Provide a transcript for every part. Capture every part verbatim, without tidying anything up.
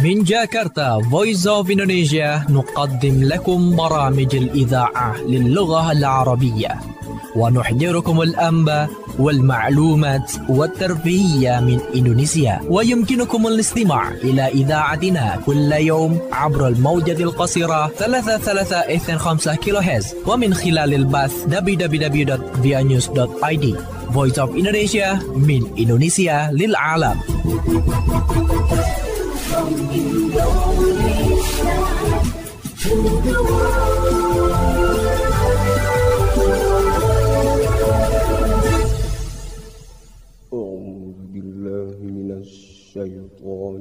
من جاكرتا Voice of Indonesia نقدم لكم برامج الإذاعة للغة العربية ونحضركم الأنباء والمعلومات والترفيهية من إندونيسيا. ويمكنكم الاستماع إلى إذاعتنا كل يوم عبر الموجة القصيرة ثلاثة ثلاثة اثنين خمسة كيلو هرتز ومن خلال البث دبليو دبليو دبليو دوت via news دوت i d. Voice of Indonesia من إندونيسيا للعالم. أعوذ بالله من الشيطان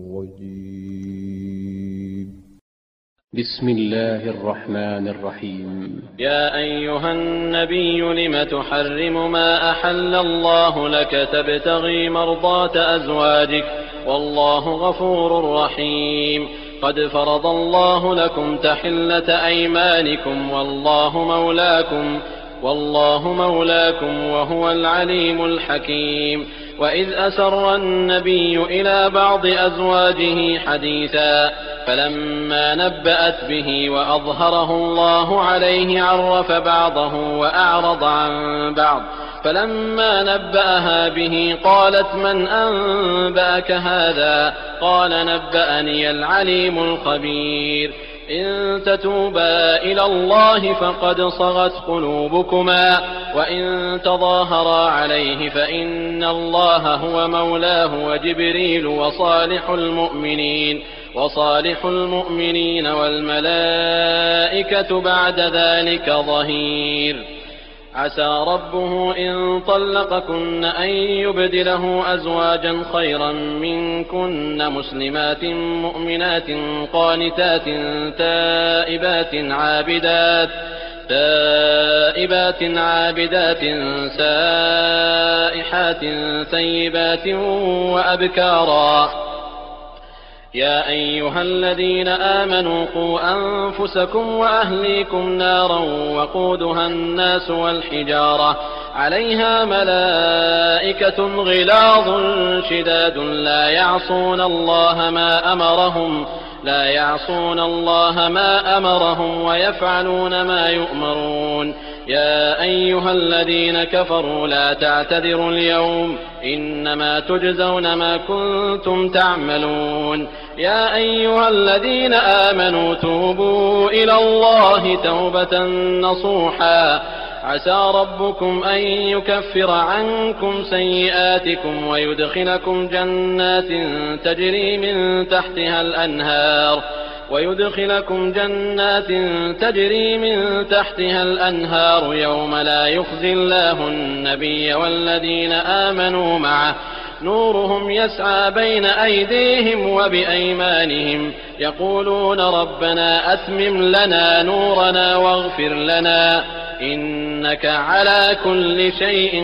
الرجيم. بسم الله الرحمن الرحيم. يا أيها النبي لم تحرم ما أحل الله لك تبتغي مرضات أزواجك والله غفور رحيم. قد فرض الله لكم تحلة أيمانكم والله مولاكم والله مولاكم وهو العليم الحكيم. وإذ أسر النبي إلى بعض أزواجه حديثا فلما نبأت به وأظهره الله عليه عرف بعضه وأعرض عن بعض فلما نبأها به قالت من أنبأك هذا قال نبأني العليم الخبير. إن تتوبا إلى الله فقد صغت قلوبكما وإن تظاهرا عليه فإن الله هو مولاه وجبريل وصالح المؤمنين وصالح المؤمنين والملائكة بعد ذلك ظهير. عسى ربه إن طلقكن أن يبدله أزواجا خيرا منكن مسلمات مؤمنات قانتات تائبات عابدات تائبات عابدات سائحات ثيبات وأبكارا. يا أيها الذين آمنوا قوا أنفسكم وأهليكم نارا وقودها الناس والحجارة عليها ملائكة غلاظ شداد لا يعصون الله ما أمرهم لا يعصون الله ما أمرهم ويفعلون ما يؤمرون. يا أيها الذين كفروا لا تعتذروا اليوم إنما تجزون ما كنتم تعملون. يا أيها الذين آمنوا توبوا إلى الله توبة نصوحا عسى ربكم أن يكفر عنكم سيئاتكم ويدخلكم جنات تجري من تحتها الأنهار ويدخلكم جنات تجري من تحتها الأنهار يوم لا يخزي الله النبي والذين آمنوا معه نورهم يسعى بين أيديهم وبأيمانهم يقولون ربنا أتمم لنا نورنا واغفر لنا إنك على كل شيء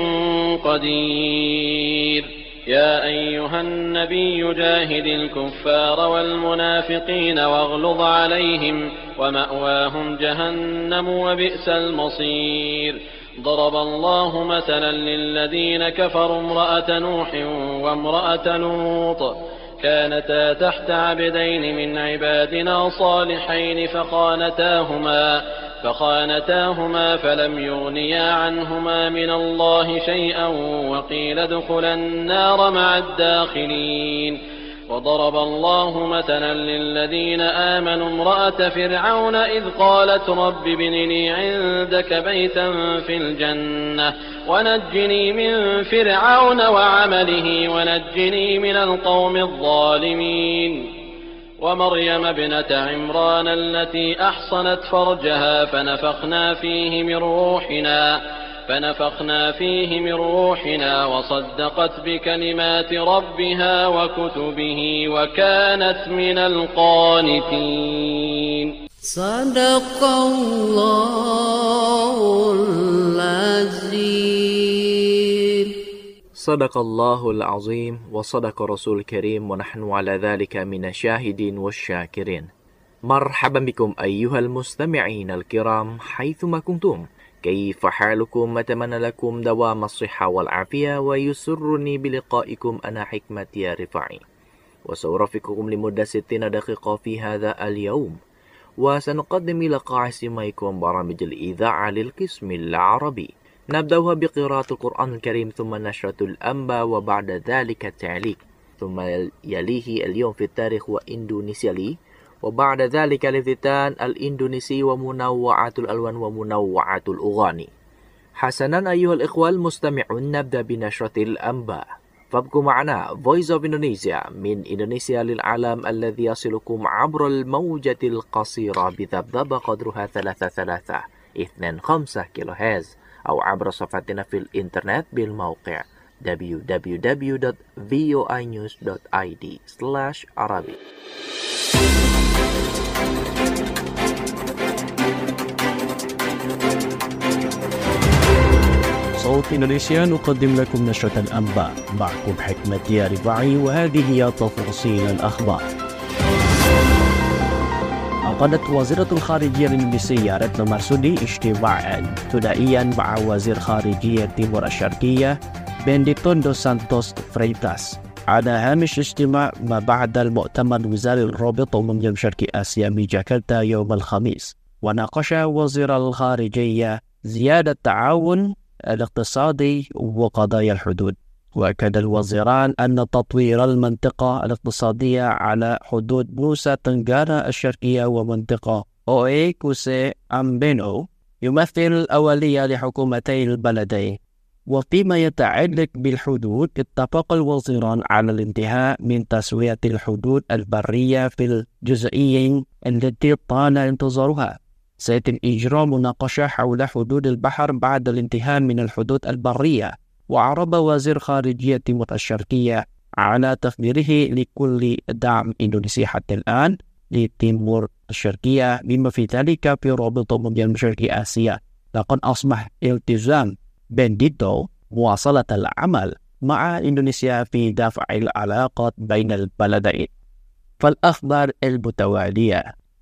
قدير. يا أيها النبي جاهد الكفار والمنافقين واغلظ عليهم ومأواهم جهنم وبئس المصير. ضرب الله مثلا للذين كفروا امرأة نوح وامرأة لوط كانتا تحت عبدين من عبادنا صالحين فخانتاهما فخانتاهما فلم يغنيا عنهما من الله شيئا وقيل ادخلا النار مع الداخلين. وضرب الله مثلا للذين آمنوا امرأة فرعون إذ قالت رب ابن لي عندك بيتا في الجنة ونجني من فرعون وعمله ونجني من القوم الظالمين. ومريم ابنة عمران التي أحصنت فرجها فنفخنا فيه من روحنا فنفخنا فيه من روحنا وصدقت بكلمات ربها وكتبه وكانت من القانتين. صدق الله العظيم. صدق الله العظيم وصدق رسول الكريم ونحن على ذلك من الشاهدين والشاكرين. مرحبا بكم أيها المستمعين الكرام حيثما كنتم. كيف حالكم؟ أتمنى لكم دوام الصحة والعافية ويسرني بلقائكم أنا حكمة يا رفاعي. وسأرافقكم لمدة ستين دقيقة في هذا اليوم، وسنقدم إلى قاع سماعكم برامج الإذاعة للقسم العربي. نبدأها بقراءة القرآن الكريم، ثم نشرة الأنباء، وبعد ذلك التعليق، ثم يليه اليوم في التاريخ وإندونيسيا لي، وبعد ذلك الافتتان الإندونيسي ومنوعات الألوان ومنوعات الأغاني. حسنا أيها الإخوة المستمعون، نبدأ بنشرة الأنباء، فابقوا معنا Voice of Indonesia من إندونيسيا للعالم الذي يصلكم عبر الموجة القصيرة بذبذبة قدرها ثلاثة ثلاثة اثنين خمسة كيلو هرتز، أو عبر صفحتنا في الإنترنت بالموقع دبليو دبليو دبليو دوت في او اي نيوز دوت اي دي سلاش عربي. صوت إندونيسيا نقدم لكم نشرة الأنباء، معكم حكمة يا رفاعي، وهذه هي تفاصيل الأخبار. عقدت وزيرة الخارجية الإندونيسية رتنو مرسودي اجتماعا ثنائيا مع وزير خارجية تيمور الشرقية بنديكتو دوس سانتوس فريتاس على هامش اجتماع ما بعد المؤتمر الوزاري الرابط أمم شرق آسيا بجاكرتا يوم الخميس. وناقش وزير الخارجية زيادة التعاون الاقتصادي وقضايا الحدود. وأكد الوزيران أن تطوير المنطقة الاقتصادية على حدود نوسا تنغانا الشرقية ومنطقة أوي كوسي أمبينو يمثل أولية لحكومتي البلدين. وفيما يتعلق بالحدود، اتفق الوزيران على الانتهاء من تسوية الحدود البرية في الجزئيين التي طال انتظارها. سيتم إجراء مناقشة حول حدود البحر بعد الانتهاء من الحدود البرية. وعرب وزير خارجية تيمور الشرقية على تقديره لكل دعم إندونيسي حتى الآن لتيمور الشرقية، بما في ذلك في رابط أمم شرق آسيا. لقد أصبح التزام بنديكتو مواصلة العمل مع إندونيسيا في دفع العلاقات بين البلدين. فالأخبار المتوالية.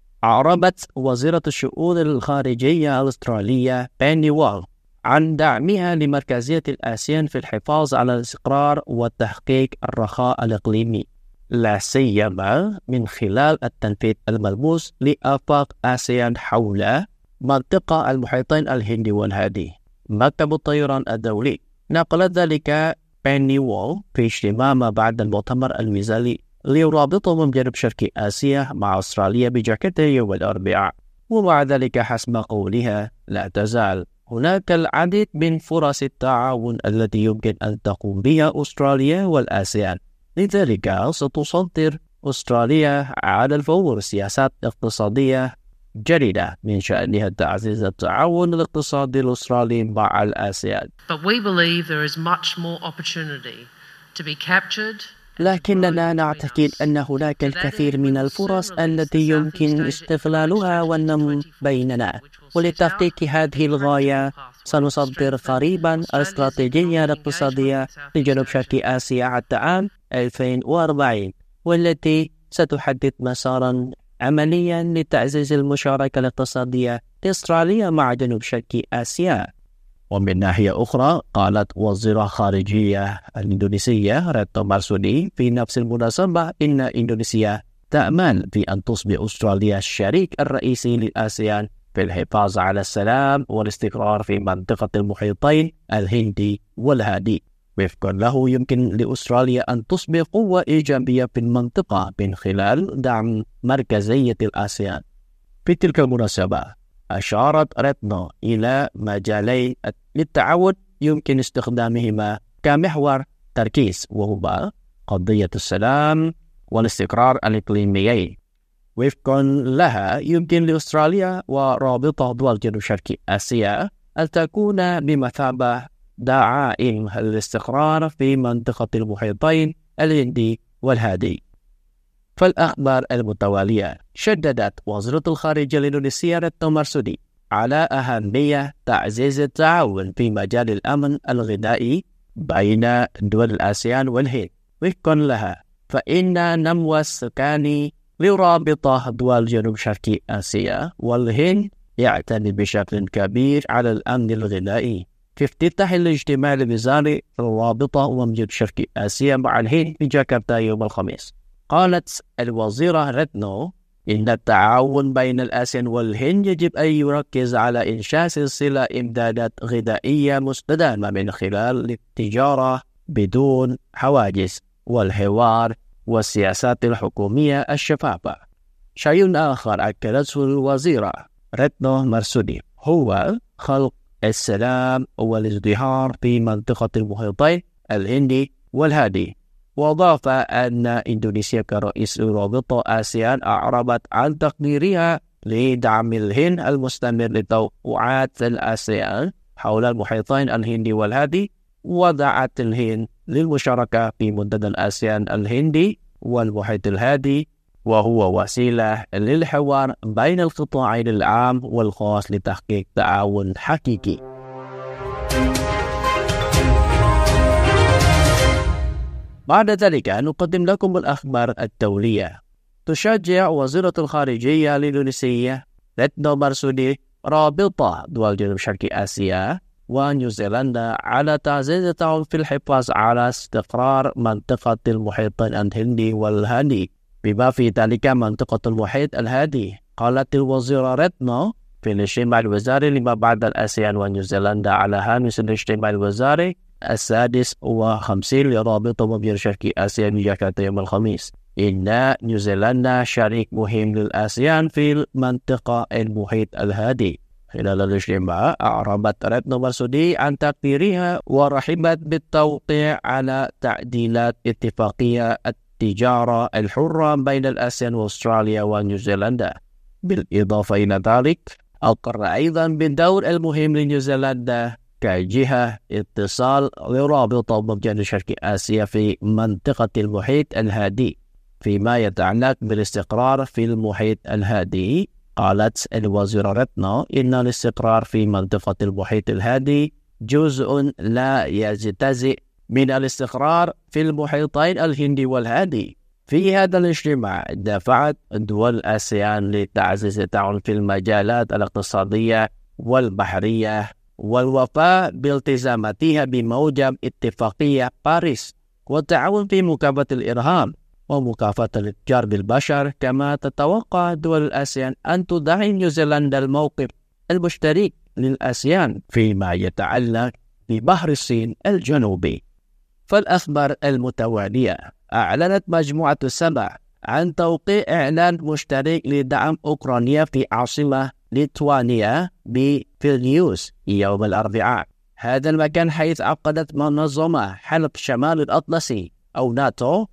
أعربت وزيرة الشؤون الخارجية الأسترالية بيني وونغ عن دعمها لمركزية الآسيان في الحفاظ على الاستقرار وتحقيق الرخاء الإقليمي، لا سيما من خلال التنفيذ الملموس لآفاق آسيان حول منطقة المحيطين الهندي والهادي. مكتب الطيران الدولي نقل ذلك بيني وونغ في اجتماع ما بعد المؤتمر الوزاري ليرابطهم جنوب شرق آسيا مع أستراليا بجاكرتا يوم الأربعاء. ومع ذلك حسب قولها لا تزال هناك العديد من فرص التعاون التي يمكن أن تقوم بها أستراليا والآسيان، لذلك ستصدر أستراليا على الفور سياسات اقتصادية جديدة من شأنها تعزيز التعاون الاقتصادي الأسترالي مع الآسيان. But we believe there is much more opportunity to be captured. لكننا نعتقد أن هناك الكثير من الفرص التي يمكن استغلالها والنمو بيننا، ولتحقيق هذه الغاية سنصدر قريبا الاستراتيجية الاقتصادية لجنوب شرق آسيا حتى عام ألفين وأربعين، والتي ستحدد مسارا عمليا لتعزيز المشاركة الاقتصادية لأستراليا مع جنوب شرق آسيا. ومن ناحية أخرى، قالت وزيرة خارجية الإندونيسية رتنو مرسودي في نفس المناسبة إن إندونيسيا تأمل في أن تصبح أستراليا الشريك الرئيسي للآسيان في الحفاظ على السلام والاستقرار في منطقة المحيطين الهندي والهادي. وفقا له، يمكن لأستراليا أن تصبح قوة إيجابية في المنطقة من خلال دعم مركزية الآسيان. في تلك المناسبة أشارت رتنو إلى مجالي للتعاون يمكن استخدامهما كمحور تركيز، وهما قضية السلام والاستقرار الإقليميين. وفقا لها، يمكن لأستراليا ورابطة دول جنوب شرق آسيا أن تكون بمثابة داعم الاستقرار في منطقة المحيطين الهندي والهادي. فالأخبار المتوالية. شددت وزيرة الخارجية الإندونيسية رتنو مرسودي على أهمية تعزيز التعاون في مجال الأمن الغذائي بين دول الآسيان والهند. وفقا لها، فإن نمو السكاني لرابطة دول جنوب شرق آسيا والهند يعتمد بشكل كبير على الأمن الغذائي. في افتتاح الاجتماع الوزاري الرابطة أمم شرق آسيا مع الهند في جاكرتا يوم الخميس، قالت الوزيرة رتنو إن التعاون بين الآسيان والهند يجب أن يركز على إنشاء سلسلة إمدادات غذائية مستدامة من خلال التجارة بدون حواجز والحوار والسياسات الحكومية الشفافة. شيء آخر أكدته الوزيرة رتنو مرسودي هو خلق السلام والازدهار في منطقة المحيطين الهندي والهادي. وأضاف أن إندونيسيا كرئيس رابطة آسيان أعربت عن تقديرها لدعم الهند المستمر لتوقعات الآسيان حول المحيطين الهندي والهادي، ودعت الهند للمشاركة في منتدى الآسيان الهندي والمحيط الهادي، وهو وسيلة للحوار بين القطاعين العام والخاص لتحقيق تعاون حقيقي. بعد ذلك نقدم لكم الأخبار الدولية. تشجع وزيرة الخارجية الإندونيسية رتنو مرسودي رابطة دول جنوب شرق آسيا ونيوزيلندا على تعزيز التعاون في الحفاظ على استقرار منطقة المحيطين الهندي والهادي، بما في ذلك منطقة المحيط الهادي. قالت الوزيرة رتنو في الاجتماع الوزاري لما بعد الآسيان ونيوزيلندا على هامش الاجتماع الوزاري السادس وخمسين لرابطة مبير شرق آسيا بجاكرتا يوم الخميس إن نيوزيلندا شريك مهم للآسيان في المنطقة المحيط الهادي. خلال الاجتماع أعربت رتنو مرسودي عن تقديرها ورحبت بالتوقيع على تعديلات اتفاقية التجارة الحرة بين الآسيان وأستراليا ونيوزيلندا. بالإضافة إلى ذلك أقر أيضا بالدور المهم لنيوزيلندا كجهة اتصال لرابطة مبير شرق آسيا في منطقة المحيط الهادي فيما يتعلق بالاستقرار في المحيط الهادي. قالت الوزيرة رتنو إن الاستقرار في منطقة المحيط الهادي جزء لا يجتزئ من الاستقرار في المحيطين الهندي والهادي. في هذا الاجتماع دفعت دول آسيان لتعزيز التعاون في المجالات الاقتصادية والبحرية والوفاء بالتزاماتها بموجب اتفاقية باريس، والتعاون في مكافحة الإرهاب ومكافحة الإتجار بالبشر. كما تتوقع دول الآسيان أن تدعم نيوزيلندا الموقف المشترك للآسيان فيما يتعلق ببحر الصين الجنوبي. فالأخبار المتوالية: أعلنت مجموعة السبع عن توقيع إعلان مشترك لدعم أوكرانيا في عاصمة ليتوانيا بفيلنيوس يوم الأربعاء. هذا المكان حيث عقدت منظمة حلب شمال الأطلسي أو ناتو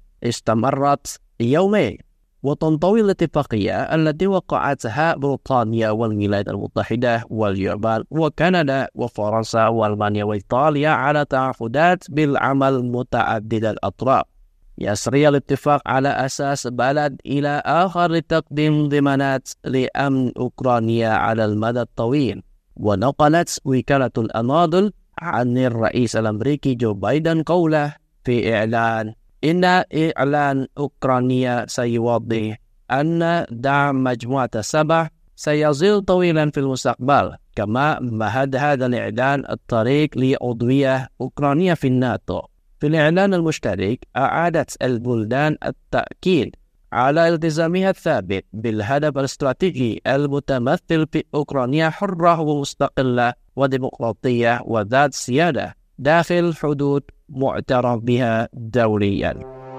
استمرت يومين، وتنطوي الاتفاقية التي وقعتها بريطانيا والولايات المتحدة واليابان وكندا وفرنسا وألمانيا وإيطاليا على تعهدات بالعمل متعدد الأطراف. يسري الاتفاق على أساس بلد إلى آخر لتقديم ضمانات لأمن أوكرانيا على المدى الطويل. ونقلت وكالة الأناضول عن الرئيس الأمريكي جو بايدن قوله في إعلان إن إعلان أوكرانيا سيوضح أن دعم مجموعة السبع سيظل طويلا في المستقبل. كما مهد هذا الإعلان الطريق لعضوية أوكرانيا في الناتو. في الإعلان المشترك أعادت البلدان التأكيد على التزامها الثابت بالهدف الاستراتيجي المتمثل في أوكرانيا حرة ومستقلة وديمقراطية وذات سيادة داخل حدود معترف بها دوليا.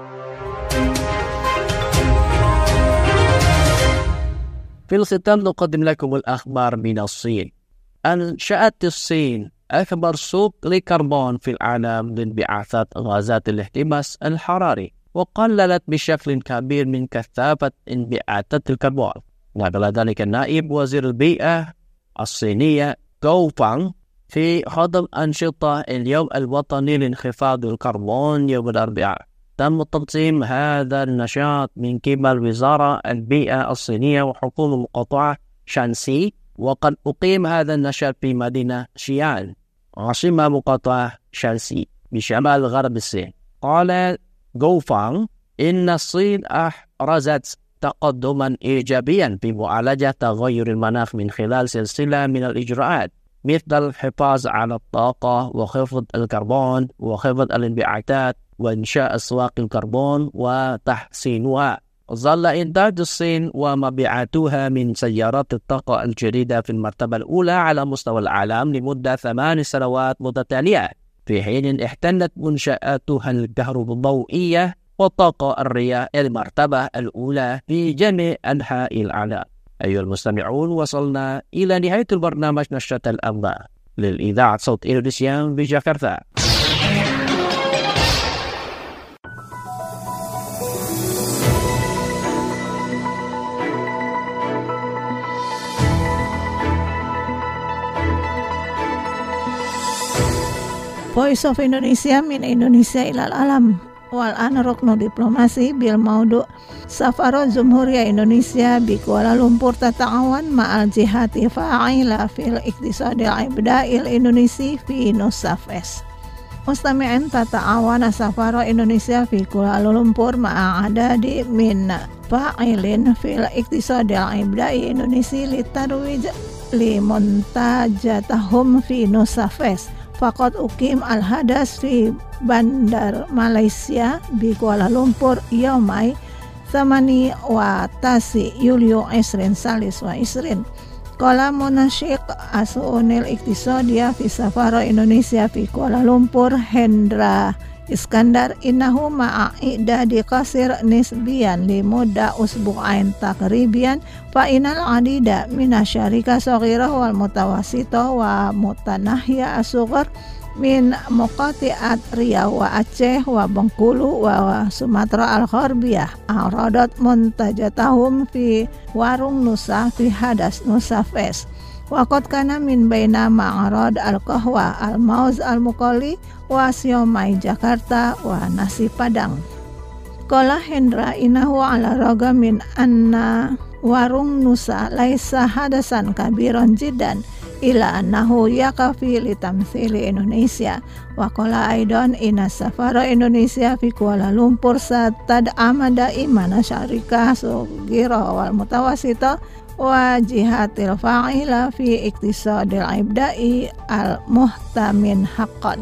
في الختام نقدم لكم الأخبار من الصين. أنشأت الصين أكبر سوق لكربون في العالم لانبعاثات غازات الاحتباس الحراري، وقللت بشكل كبير من كثافة انبعاثات الكربون. نقل ذلك نائب وزير البيئة الصينية غو فانغ في حضن أنشطة اليوم الوطني لانخفاض الكربون يوم الأربعاء. تم تنظيم هذا النشاط من قبل وزارة البيئة الصينية وحكومة مقاطعة شانسي، وقد أقيم هذا النشاط في مدينة شيان عاصمة مقاطعة شانسي بشمال غرب الصين. قال غو فانغ إن الصين أحرزت تقدما إيجابيا في معالجة تغير المناخ من خلال سلسلة من الإجراءات مثل الحفاظ على الطاقة وخفض الكربون وخفض الانبعاثات وإنشاء أسواق الكربون وتحسينها. ظل إنتاج الصين ومبيعاتها من سيارات الطاقة الجديدة في المرتبة الأولى على مستوى العالم لمدة ثمان سنوات متتالية، في حين احتلت منشآتها الكهربائية والطاقة الرياح المرتبة الأولى في جميع أنحاء العالم. أيها المستمعون، وصلنا إلى نهاية البرنامج نشرة الأنباء للإذاعة صوت إندونيسيا في جاكرتا. Voice of Indonesia min Indonesia ilal alam. Wal ana ruknu diplomasi bil maudu Safaro Jumhuriyah Indonesia bi Kuala Lumpur tata'awan ma'al jihati fa'ila fil iktisadil ibda'il Indonesia fi Nusafes. Mustami'in tata'awan Safaro Indonesia fi Kuala Lumpur ma'adadi min fa'ilin fil iktisadil ibda'i Indonesia litarwij li montajatahum fi Nusafes. Fakot ukim al-hadas fi Bandar Malaysia bi Kuala Lumpur yaumai thamani wa tasi Yulio Isrin Salis wa Isrin. Qala munasyik asu'unil iktisadiyah fi Safaro Indonesia fi Kuala Lumpur Hendra Iskandar innahu ma'a i'dadi qasir nisbiyan li mudda usbu'ain takribian fa inal adida minasyarika saghirah wal mutawasito wa mutanahya asughar min muqati'at Riau wa Aceh wa Bengkulu wa Sumatera al-Gharbiyah aradat muntajatahum fi warung Nusa fi hadas Nusa Fest. Waqad kana min baina ma'arad al-qahwa al-mauz al-muqalli wa siomai Jakarta wa nasi Padang. Qala Hendra inahu ala raga min anna warung Nusa laisa hadasan kabiran jiddan ila annahu yakafi li tamthili Indonesia. Wa qala aidan inna safara Indonesia fi Kuala Lumpur satad amada imana syarikah sugira wal mutawasita wa jihatil fa'ila fi iktisadil ibda'i al-muhtamin haqqan.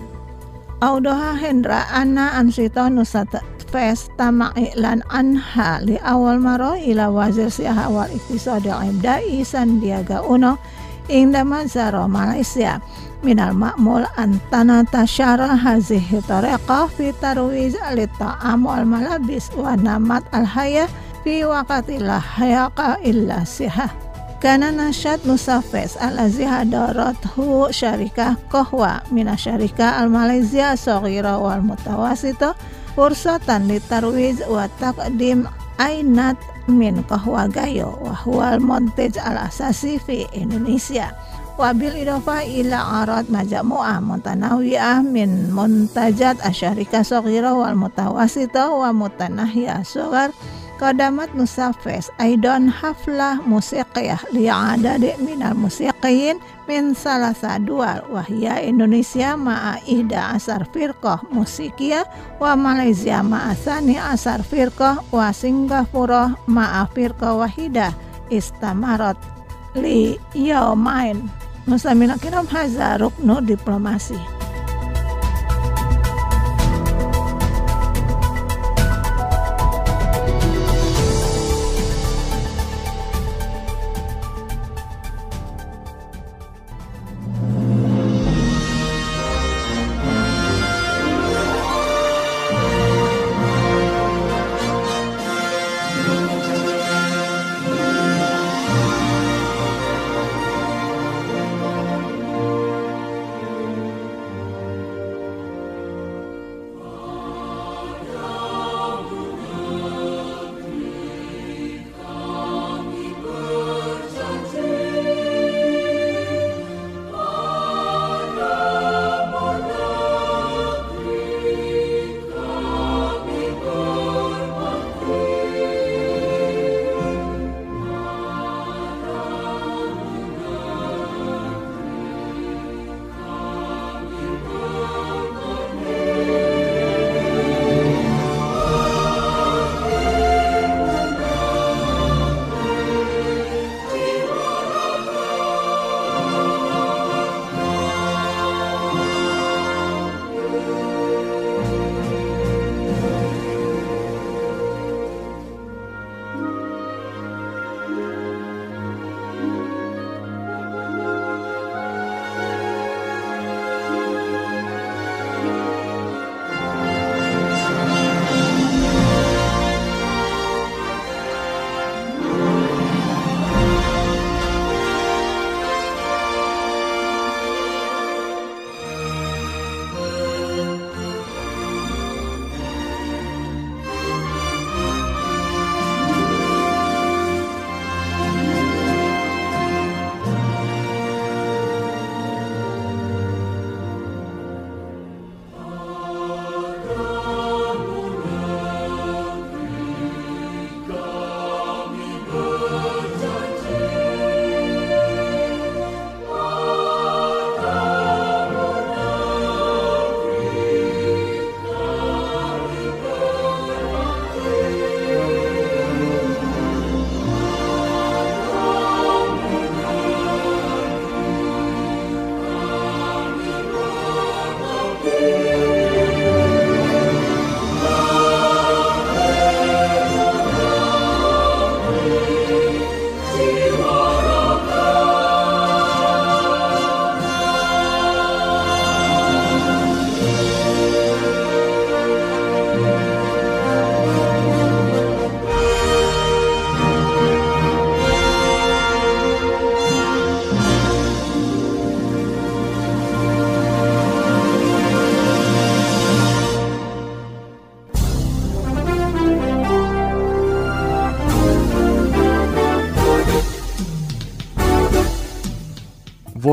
Audoha Hendra anna ansita Nusa Fest tama iklan anha li awal maro ila wazir siaha wal iktisadil ibda'i Sandiaga Uno indama zaro Malaysia minal ma'mul antana tasyara hazihi tariqah fi tarwiz al-ta'am wal malabis wa namat al-hayah fi waqati la hayaqa illa sihah. Kana nasyad Nusa Fest al-azi hadarathu syarikah qahwa mina syarikah al-Malaysia saghira wal mutawasita fursatan litarwiz wa taqdim ainat min qahwa gayo wa huwal montaj al-asasi fi Indonesia. Wabil idofa ila arad majamu'ah mutanawiyah min muntajat asyarikah saghira wal mutawasita wa mutanahya sughar. Qadamat Nusa Fest aidan haflah musiqiyah li'adadi minal musiqiyin min salasa dual wahya Indonesia ma'a ihda asar firqah musikiyah wa Malaysia ma'a thani asar firqah wa Singapura ma'a firqah wahidah istamarat li yaumain. Muslimina kiram hadza ruknu diplomasi.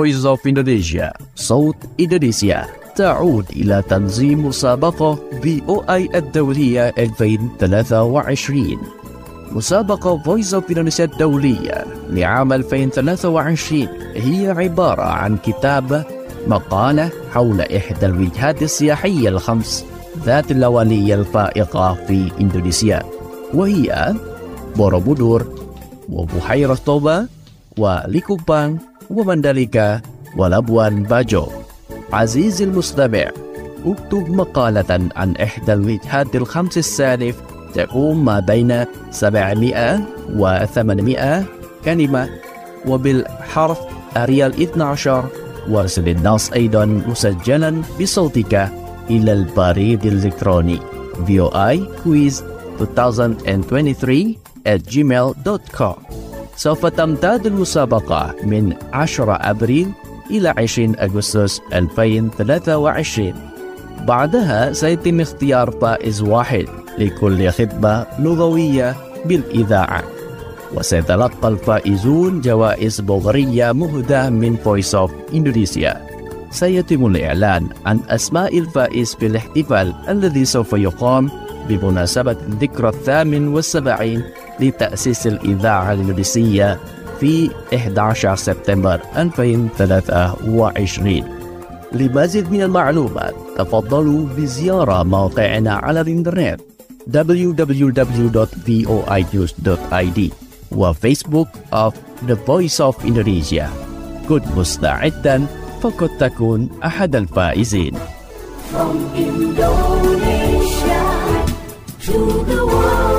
Voice of Indonesia صوت إندونيسيا تعود إلى تنظيم مسابقة في أو آي الدولية ألفين وثلاثة وعشرين. مسابقة Voice of Indonesia الدولية لعام ألفين وثلاثة وعشرين هي عبارة عن كتابة مقالة حول إحدى الوجهات السياحية الخمس ذات اللوانية الفائقة في إندونيسيا، وهي بوروبودور وبحيرة توبا وليكوبان ومنداليكا ولابوان باجو. عزيزي المستمع، اكتب مقالة عن إحدى الوجهات الخمس السالف تكون ما بين سبعمائة وثمانمائة كلمة وبالحرف أريال اثني عشر. وارسل النص أيضا مسجلا بصوتك إلى البريد الإلكتروني في أو آي كويز ألفين وثلاثة وعشرين at gmail dot com. سوف تمتد المسابقة من عشرة أبريل إلى عشرين أغسطس ألفين وثلاثة وعشرين. بعدها سيتم اختيار فائز واحد لكل خطبة لغوية بالإذاعة، وسيتلقى الفائزون جوائز بلغارية مهداة من Voice of Indonesia. سيتم الإعلان عن أسماء الفائز في الاحتفال الذي سوف يقام بمناسبة الذكرى الثامن والسبعين لتأسيس الإذاعة الإندونيسية في أحد عشر سبتمبر ألفين وثلاثة وعشرين. لمزيد من المعلومات تفضلوا بزيارة موقعنا على الإنترنت دبليو دبليو دبليو دوت في أو آي نيوز دوت آي دي وفيسبوك of The Voice of Indonesia. كن مستعدا فقد تكون أحد الفائزين. From Indonesia to the world.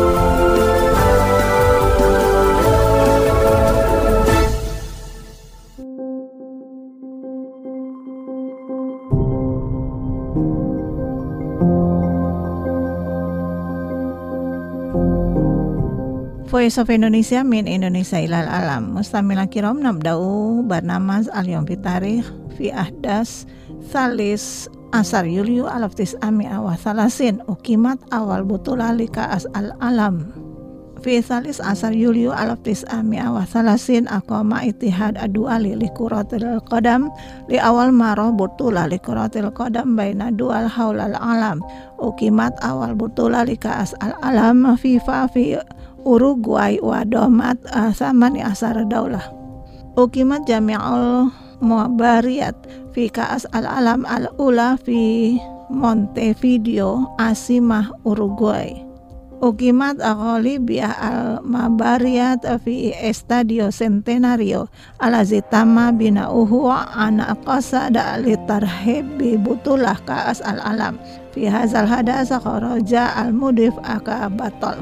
Voice of Indonesia min Indonesia ilal alam. Mustamila kiram nabda'u barnamaz al-yom fitarikh fi ahdas salis asar Yulyu alaftis ami awa salasin ukimat awal butula lika as al-alam. Fi salis asar Yulyu alaftis ami awa salasin akoma itihad aduali likuratil qadam li awal maro butula likuratil qadam baina dual haulal alam. Ukimat awal butula lika as al-alam FIFA fi Uruguay wa domat uh, samani asar daulah. Ukimat jami'ul muabariyat fi ka'as al-alam al-ula fi Montevideo asimah Uruguay. Ukimat aghalibiyah al-mabariyat fi Estadio Centenario alazitama bina'uhu ana qasada litarhib butulah ka'as al-alam. Fi hazal hadasa kharaja al-mudif aka batal.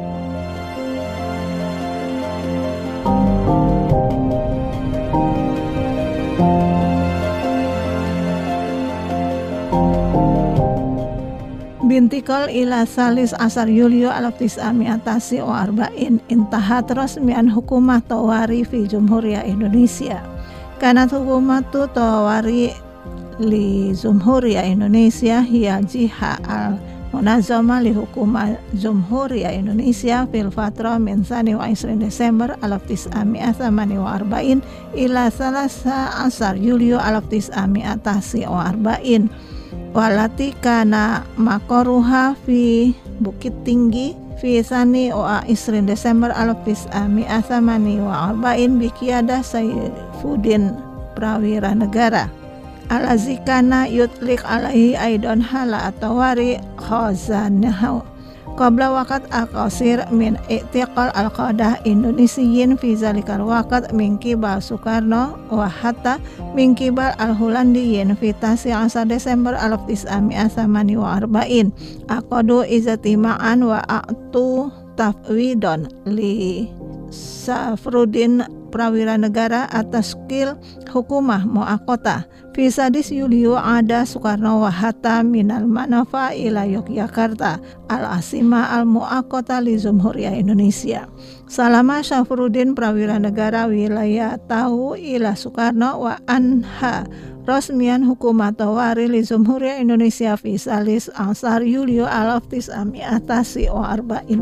Bintikal ila salis asar Yulyu alaftis amiatasi o arba'in intahat rasmian hukumah tawari fi Jumhuriyah Indonesia. Kanat hukumah tu tawari li Jumhuriyah Indonesia hiya jiha al munazama li hukumah Jumhuriyah Indonesia fil fatra min sani wa isrin Desember alaftis amiatsamani wa arba'in ila salasa asar Yulyu alaftis amiatasi o arba'in. Walati kana makoruha fi Bukit Tinggi fi sani wa isrin Desember alafis ami asamani wa arba'in bikiada Saifuddin Prawira Negara alazikana yutlik alaihi aidon hala atawari khazanahu qabla waqat aqasir min i'tiqal al-qadah Indonesiyin fi zalikal waqat min kibal Soekarno wa hatta min kibal al-Holandiyin fi tasi asar Desember alaf tis'ami'a thamani wa arba'in aqadu izatima'an wa a'tu tafwidon li Safruddin Prawira Negara atas skill hukumah mu'akota fi sadis Yulyu ada Soekarno wa hatta minal manafa ila Yogyakarta al-asima al-mu'akota li Jumhuriyah Indonesia salama Safruddin Prawira Negara wilayah tahu ila Soekarno wa anha Rosmian hukumah tawari li Jumhuriyah Indonesia fi salis asar Yulyu alaf tis'ami'a tasi wa arba'in.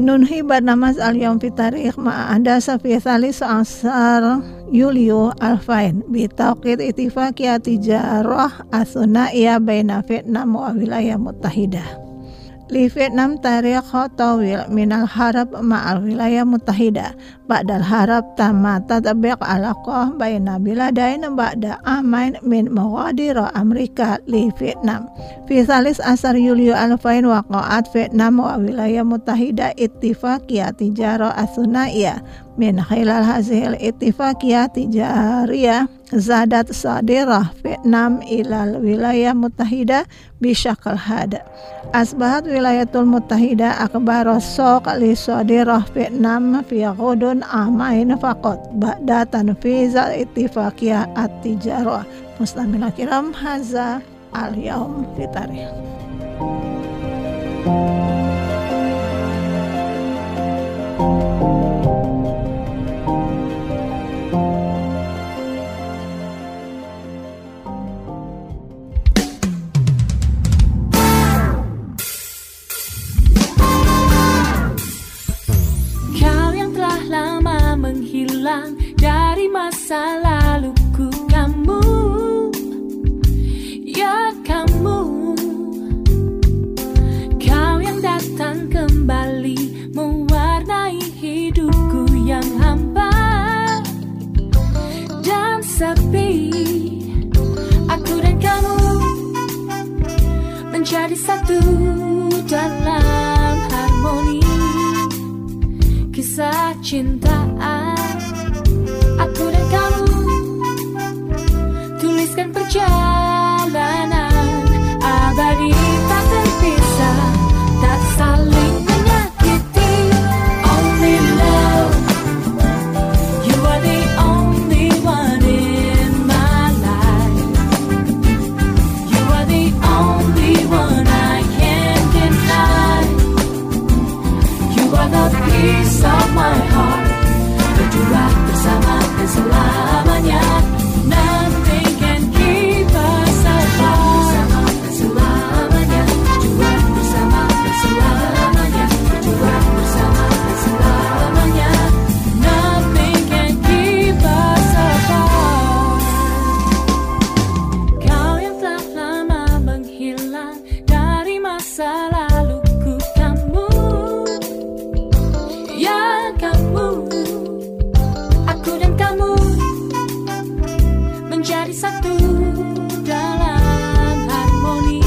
ننهي برنامج اليوم في تاريخ مع أحداث في ثالث عشر يوليو ألفين بتوقيت اتفاقية تجارة الثنائية بين فيتنام والولايات المتحدة. لفيتنام تاريخ طويل من الحرب مع الولايات المتحدة. بعد الحرب تم تطبيق علاقة بين البلدين بعد عامين من مغادرة أمريكا لفيتنام. في ثالث عشر يوليو ألفين وقعت فيتنام والولايات المتحدة اتفاقية تجارة الثنائية. من خلال هذه الاتفاقية التجارية زادت صادرة فيتنام إلى الولايات المتحدة بشكل هذا. أصبحت الولايات المتحدة أكبر سوق لصادرة فيتنام في غضون عامين فقط بعد تنفيذ اتفاقية التجارة. مستمعينا الكرام، هذا اليوم في تاريخ. Menghilang dari masa laluku, kamu, ya kamu, kau yang datang kembali mewarnai hidupku yang hampa dan sepi. Aku dan kamu menjadi satu dalam harmoni kisah cinta. Aku dan kamu tuliskan perjalanan abadi tak terpisah, tak saling menyakiti. Only love, you are the only one in my life. You are the only one I can't deny. You are the peace of my heart. Berdua bersama dan selamanya. Nothing can keep us apart. Bersama dan selamanya. Berdua bersama dan selamanya. Berdua bersama dan selamanya. Nothing can keep us apart. Kau yang telah lama menghilang dari masa laluku, kamu, ya kamu. Menjadi satu dalam harmoni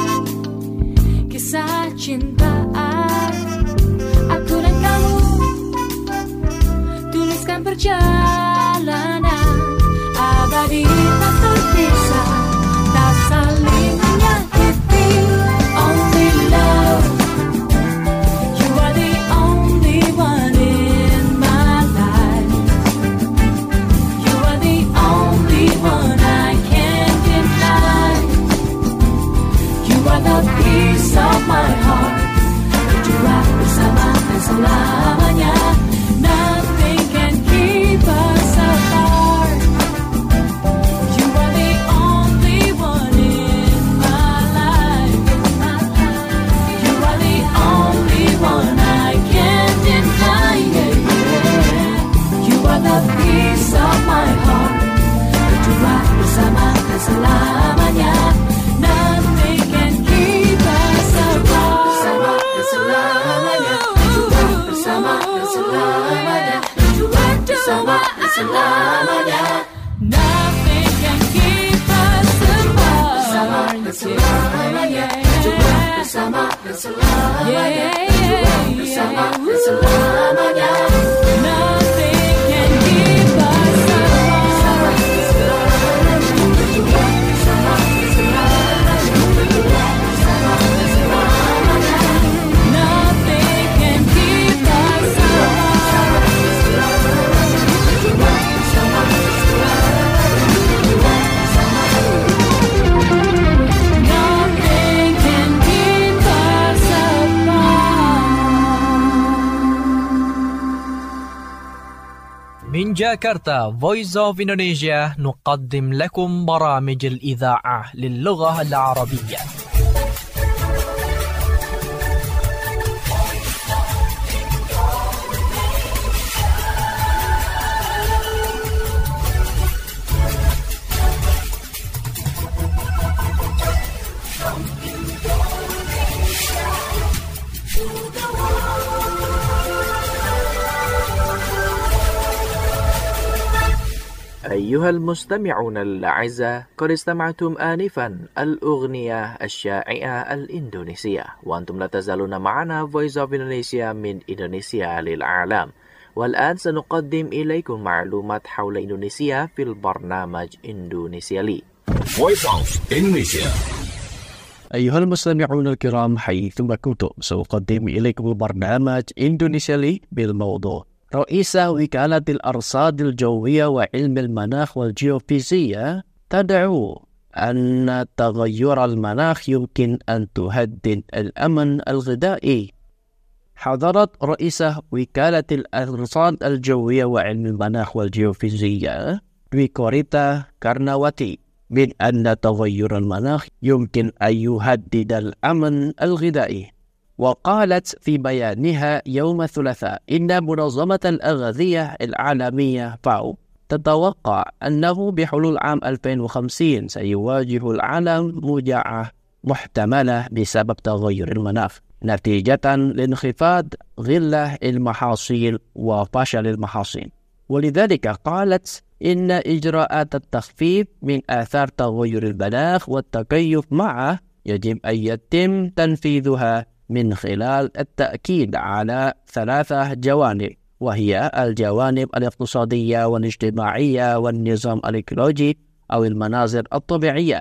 kisah cintaan. Aku dan kamu tuliskan perjalanan abadi tak terpisah, tak saling menyakiti. Only love, you are the only one in my life. You are the only one I can't deny. You are the peace of my heart. Berdua bersama dan selamanya. Nothing can keep us apart. You are the only one in my life. You are the only one I can't deny. You are the peace of my heart. Berdua bersama dan selamanya. Nothing can keep us apart. Bersama dan selamanya. Berdua bersama dan selamanya. Berdua bersama dan selamanya. Nothing can keep us apart. Bersama dan selamanya. Berdua bersama dan selamanya. Berdua bersama dan selamanya. Nothing can keep us apart. من جاكرتا Voice of Indonesia نقدم لكم برامج الإذاعة للغة العربية. أيها المستمعون الأعزاء، قد استمعتم آنفا الأغنية الشائعة الإندونيسية، وأنتم لا تزالون معنا Voice of Indonesia من إندونيسيا للعالم. والآن سنقدم إليكم معلومات حول إندونيسيا في البرنامج إندونيسيا لي. Voice of Indonesia. أيها المستمعون الكرام حيثما كنتم، سأقدم إليكم البرنامج إندونيسيا لي بالموضوع رئيسة وكالة الأرصاد الجوية وعلم المناخ والجيوفيزياء تدعو أن تغير المناخ يمكن أن تهدد الأمن الغذائي. حذرت رئيسة وكالة الأرصاد الجوية وعلم المناخ والجيوفيزياء ريكوريتا كارناواتي من أن تغير المناخ يمكن أن يهدد الأمن الغذائي. وقالت في بيانها يوم الثلاثاء إن منظمة الأغذية العالمية فاو تتوقع أنه بحلول عام ألفين وخمسين سيواجه العالم مجاعة محتملة بسبب تغير المناخ نتيجة لانخفاض غلة المحاصيل وفشل المحاصيل. ولذلك قالت إن إجراءات التخفيف من آثار تغير المناخ والتكيف معه يجب أن يتم تنفيذها من خلال التأكيد على ثلاثة جوانب، وهي الجوانب الاقتصادية والاجتماعية والنظام الإيكولوجي أو المناظر الطبيعية.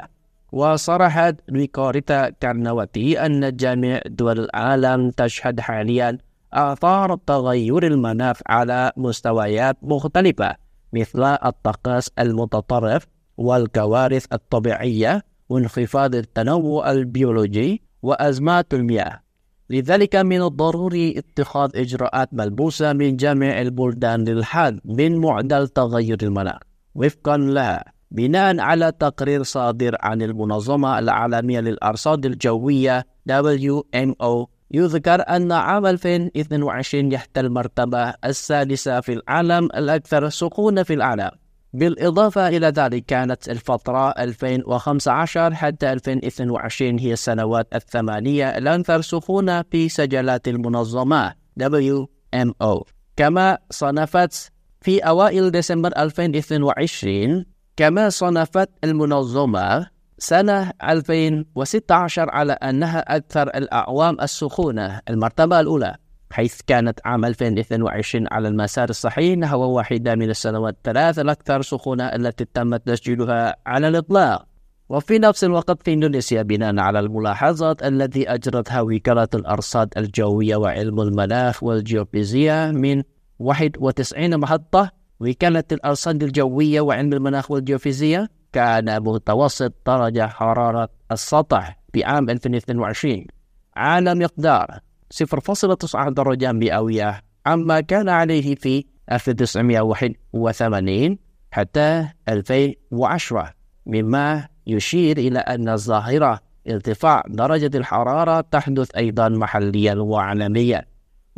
وصرحت ريكوريتا كارناواتي أن جميع دول العالم تشهد حاليا آثار تغير المناخ على مستويات مختلفة، مثل الطقس المتطرف والكوارث الطبيعية وانخفاض التنوع البيولوجي وأزمات المياه. لذلك من الضروري اتخاذ إجراءات ملموسة من جميع البلدان للحد من معدل تغير المناخ وفقا لها. بناء على تقرير صادر عن المنظمة العالمية للأرصاد الجوية دبليو إم أو، يذكر أن عام ألفين واثنين وعشرين يحتل المرتبة السادسة في العالم الأكثر سخونة في العالم. بالإضافة إلى ذلك كانت الفترة ألفين وخمسة عشر حتى ألفين واثنين وعشرين هي السنوات الثمانية الأكثر سخونة في سجلات المنظمة دبليو إم أو. كما صنفت في أوائل ديسمبر ألفين واثنين وعشرين كما صنفت المنظمة سنة ألفين وستة عشر على أنها أكثر الأعوام السخونة، المرتبة الأولى، حيث كانت عام ألفين واثنين وعشرين على المسار الصحيح نحو واحدة من السنوات الثلاث الأكثر سخونة التي تم تسجيلها على الإطلاق. وفي نفس الوقت في إندونيسيا، بناء على الملاحظات التي أجرتها وكالة الأرصاد الجوية وعلم المناخ والجيوفيزياء من واحد وتسعين محطة وكالة الأرصاد الجوية وعلم المناخ والجيوفيزياء، كان متوسط درجة حرارة السطح في عام ألفين واثنين وعشرين على مقدار صفر فاصلة تسعة درجة مئوية عما كان عليه في ألف وتسعمائة وواحد وثمانين حتى ألفين وعشرة، مما يشير إلى أن ظاهرة ارتفاع درجة الحرارة تحدث أيضا محليا وعالميا.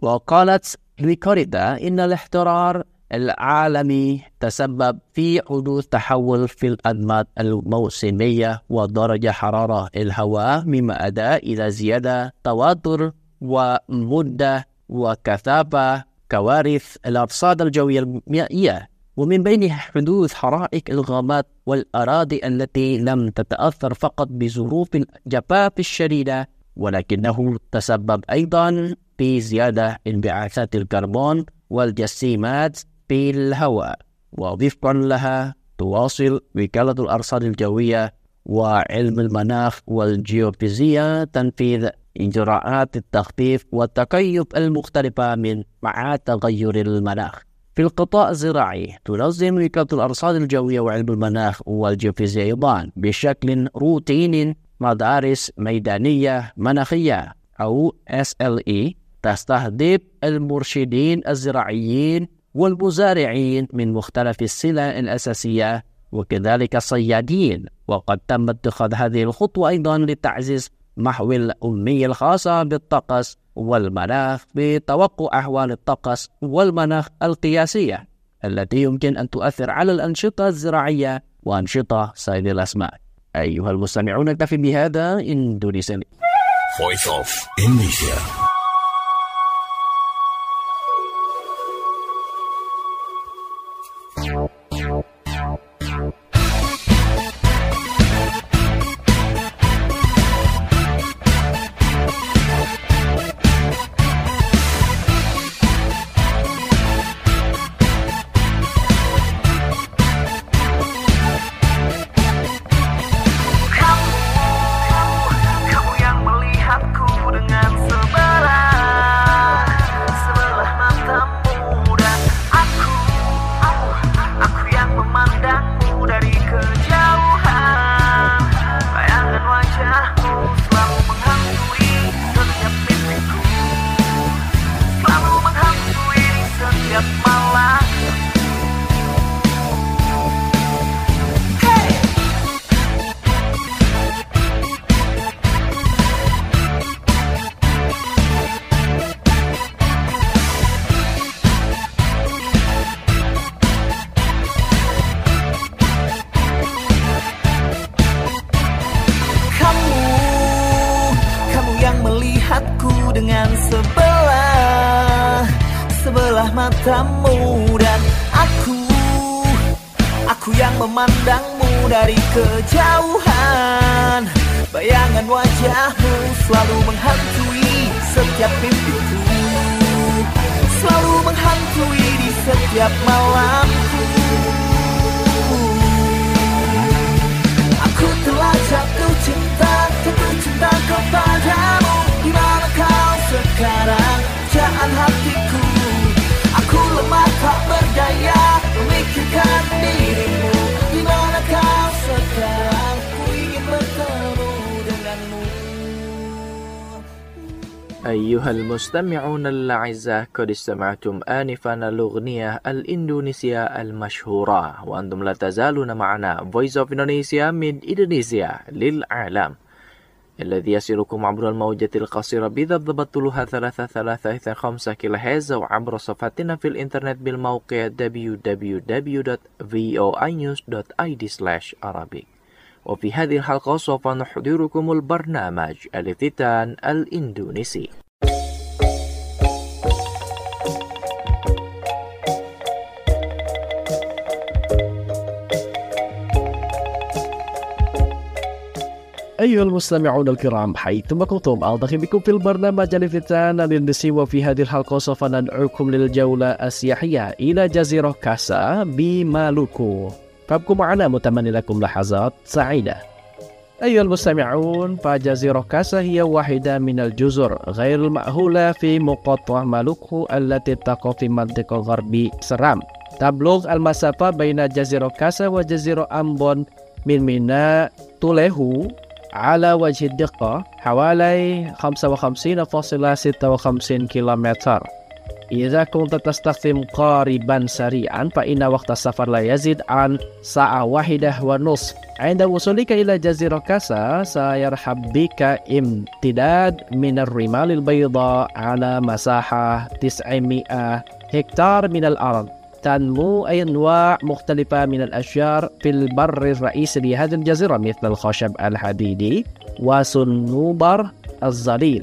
وقالت ريكوريتا إن الاحترار العالمي تسبب في حدوث تحول في الأنماط الموسمية ودرجة حرارة الهواء، مما أدى إلى زيادة تواتر ومدة وكثافة كوارث الأرصاد الجوية المائية، ومن بينها حدوث حرائق الغابات والأراضي التي لم تتأثر فقط بظروف الجفاف الشديدة، ولكنه تسبب أيضا في زيادة انبعاثات الكربون والجسيمات في الهواء. ووفقا لها تواصل وكالة الأرصاد الجوية وعلم المناخ والجيوفيزياء تنفيذ إجراءات التخفيف والتكيف المختلفة من مع تغير المناخ. في القطاع الزراعي تنظم وكالة الأرصاد الجوية وعلم المناخ والجيوفيزياء أيضا بشكل روتيني مدارس ميدانية مناخية أو إس إل إي تستهدف المرشدين الزراعيين والمزارعين من مختلف السلع الأساسية وكذلك الصيادين. وقد تم اتخاذ هذه الخطوة أيضا لتعزيز محو الأمية الخاصة بالطقس والمناخ بتوقع أحوال الطقس والمناخ القياسية التي يمكن أن تؤثر على الأنشطة الزراعية وأنشطة صيد الأسماك. أيها المستمعون، نكتفي بهذا. إندونيسيا Voice of Indonesia. melihatku dengan sebelah sebelah matamu. Dan aku, aku yang memandangmu dari kejauhan. Bayangan wajahmu selalu menghantui setiap mimpiku, selalu menghantui di setiap malamku. Aku telah jatuh cinta, jatuh cinta kepadamu. Di mana kau sekarang, pujaan hatiku? Aku lemah tak berdaya memikirkan dirimu. Di mana kau sekarang, ku ingin bertemu denganmu. أيها المستمعون الأعزاء، قد استمعتم آنفا الأغنية الإندونيسية المشهورة، وأنتم لا تزالون معنا Voice of Indonesia من إندونيسيا للعالم، الذي يصلكم عبر الموجة القصيرة بضبط طولها ثلاثة ثلاثة خمسة كيلو هرتز، وعبر صفحتنا في الإنترنت بالموقع دبليو دبليو دبليو دوت فوي نيوز دوت آي دي سلاش عربي. وفي هذه الحلقة سوف نحضركم البرنامج الافتتان الإندونيسي. أيها المستمعون الكرام، حيثما كنتم ألتقي بكم في البرنامج الافتتان الإندونيسي. وفي هذه الحلقة سوف ندعوكم للجولة السياحية إلى جزيرة كاسا بمالوكو، فابقوا معنا متمنى لكم لحظات سعيدة. أيها المستمعون، فجزيرة كاسا هي واحدة من الجزر غير المأهولة في مقاطعة مالوكو التي تقع في منطقة غربي سرام. تبلغ المسافة بين جزيرة كاسا وجزيرة أمبون من ميناء توليهو على وجه الدقة حوالي خمسة وخمسين فاصلة ستة وخمسين كيلومتر. إذا كنت تستخدم قاربا سريعا فإن وقت السفر لا يزيد عن ساعة واحدة ونصف. عند وصولك إلى جزيرة كاسا سيرحب بك امتداد من الرمال البيضاء على مساحة تسعمائة هكتار من الأرض. تنمو أنواع مختلفة من الأشجار في البر الرئيسي لهذه الجزيرة مثل الخشب الحديدي وصنوبر الظليل.